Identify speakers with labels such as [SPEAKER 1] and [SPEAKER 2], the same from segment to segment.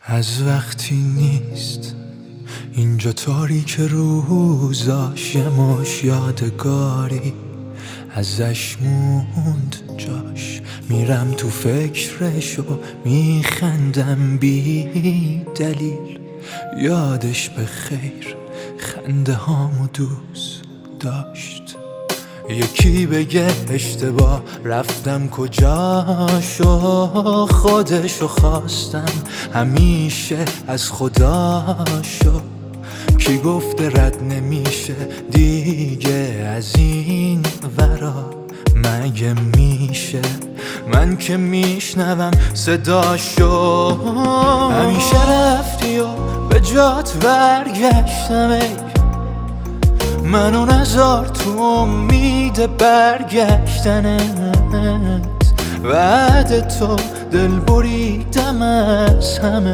[SPEAKER 1] از وقتی نیست اینجا تاریک روزاش، یه مش یادگاری ازش موند جاش. میرم تو فکرش و میخندم بی دلیل، یادش به خیر خنده هامو دوست داشت. یکی بگه اشتباه رفتم کجاشو، خودشو خواستم همیشه از خداشو. کی گفته رد نمیشه دیگه از این ورا، مگه میشه؟ من که میشنوم صداشو. همیشه رفتی و به جات برگشتم، ای منو نذار تو امید برگشتنت. بعد تو دل بریدم از همه،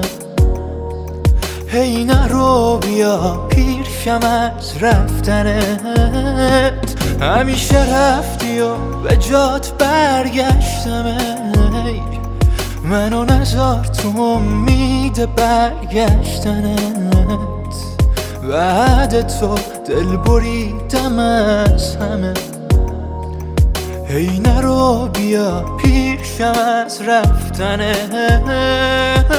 [SPEAKER 1] هی نرو بیا پیرشم از رفتنت. همیشه رفتی و به جات برگشتم، ای منو نذار تو امید برگشتنت. بعد تو دل بریدم از همه، هی نرو بیا پیشم از رفتنت.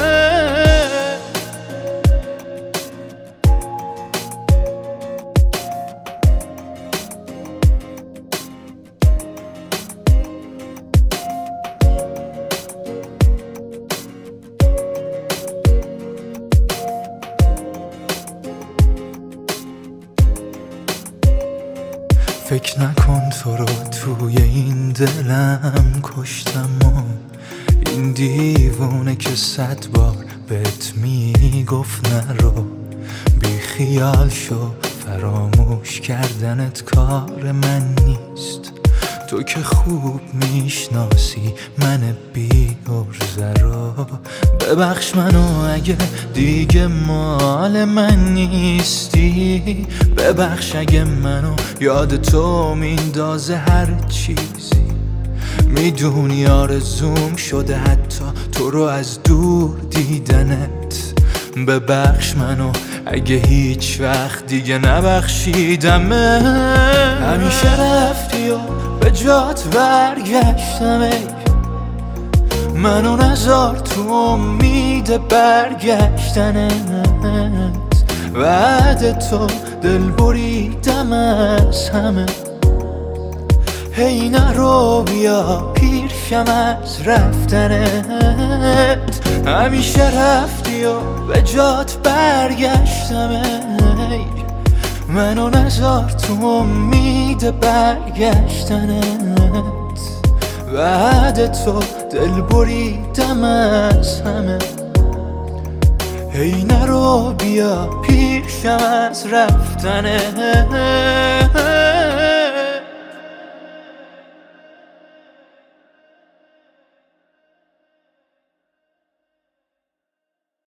[SPEAKER 1] فکر نکن تو رو توی این دلم کشتم و این دیوونه که 100 بار بهت میگفت نرو. بی خیال شو، فراموش کردنت کار من نیست. تو که خوب میشناسی من بی عرضه رو. ببخش منو اگه دیگه مال من نیستی، ببخش اگه منو یاد تو میندازه هر چیزی. میدونی آرزوم شده حتی تو رو از دور دیدنت. ببخش منو اگه هیچ وقت دیگه نبخشیدم. همیشه رفتی و به جات برگشتم، ای منو نذار تو امید برگشتنت. بعد تو دل بریدم از همه، هی نرو بیا پیرشم از رفتنت. همیشه رفتی و به جات برگشتم، ای منو نذار تو امید برگشتنت. بعد تو دل بریدم از همه، هی نرو بیا پیشم از رفتنت.